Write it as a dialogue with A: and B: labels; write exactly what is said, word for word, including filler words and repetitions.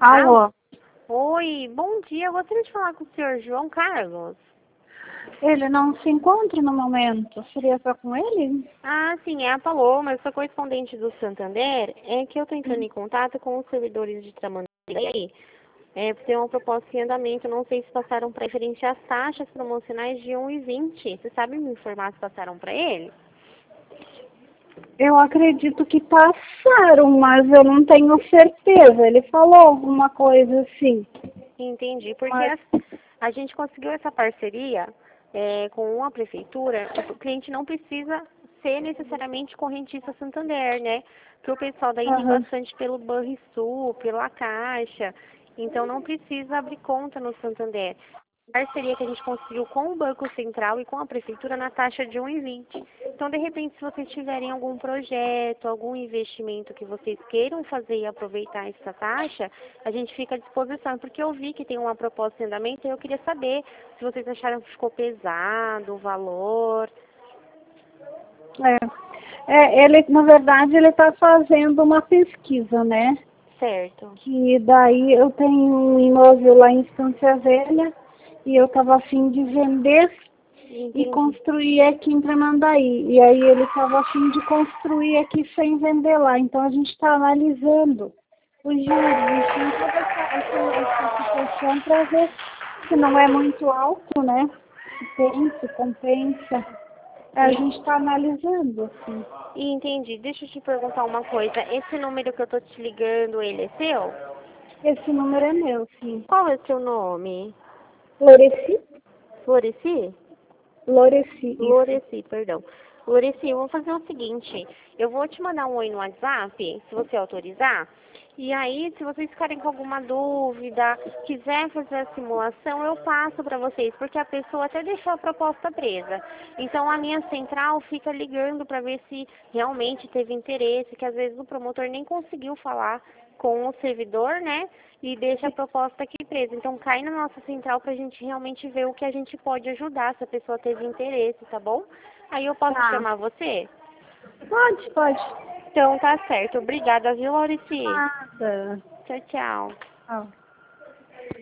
A: Alô?
B: Oi, bom dia. Eu gostaria de falar com o senhor João Carlos.
A: Ele não se encontra no momento. Seria só com ele?
B: Ah, sim, é a Paloma. Eu sou correspondente do Santander. É que eu estou entrando em contato com os servidores de Tramandaí. E aí? É, tem uma proposta em andamento. Não sei se passaram para referente às taxas promocionais de um e vinte. Você sabe me informar se passaram para ele?
A: Eu acredito que passaram, mas eu não tenho certeza. Ele falou alguma coisa assim.
B: Entendi, porque
A: Mas...
B: a, a gente conseguiu essa parceria é, com a prefeitura. O cliente não precisa ser necessariamente correntista Santander, né? Porque o pessoal daí tem
A: Aham.
B: bastante pelo Banrisul, pela Caixa, então não precisa abrir conta no Santander. A parceria que a gente conseguiu com o Banco Central e com a Prefeitura na taxa de um e vinte. Então, de repente, se vocês tiverem algum projeto, algum investimento que vocês queiram fazer e aproveitar essa taxa, a gente fica à disposição, porque eu vi que tem uma proposta em andamento e eu queria saber se vocês acharam que ficou pesado o valor.
A: É. É, ele, na verdade, ele está fazendo uma pesquisa, né?
B: Certo.
A: Que daí eu tenho um imóvel lá em Estância Velha e eu estava a fim de vender
B: Entendi.
A: e construir aqui em Tramandaí. E aí ele estava a fim de construir aqui sem vender lá. Então a gente está analisando os juros, enfim, toda essa, essa, essa situação para ver se não é muito alto, né? Se tem, se compensa. A gente está analisando, assim.
B: Entendi. Deixa eu te perguntar uma coisa. Esse número que eu tô te ligando, ele é seu?
A: Esse número é meu, sim.
B: Qual é o seu nome?
A: Loreci?
B: Floreci?
A: Loreci, isso.
B: Loreci, perdão. Loreci, eu vou fazer o seguinte, eu vou te mandar um oi no WhatsApp, se você autorizar, e aí, se vocês ficarem com alguma dúvida, quiser fazer a simulação, eu passo para vocês, porque a pessoa até deixou a proposta presa. Então, a minha central fica ligando para ver se realmente teve interesse, que às vezes o promotor nem conseguiu falar com o servidor, né? E deixa a proposta aqui presa. Então, cai na nossa central para a gente realmente ver o que a gente pode ajudar, se a pessoa teve interesse, tá bom? Aí eu posso
A: Tá.
B: chamar você?
A: Pode, pode.
B: Então, tá certo. Obrigada, viu, Laurici?
A: Nada.
B: Tchau, tchau.
A: Tchau.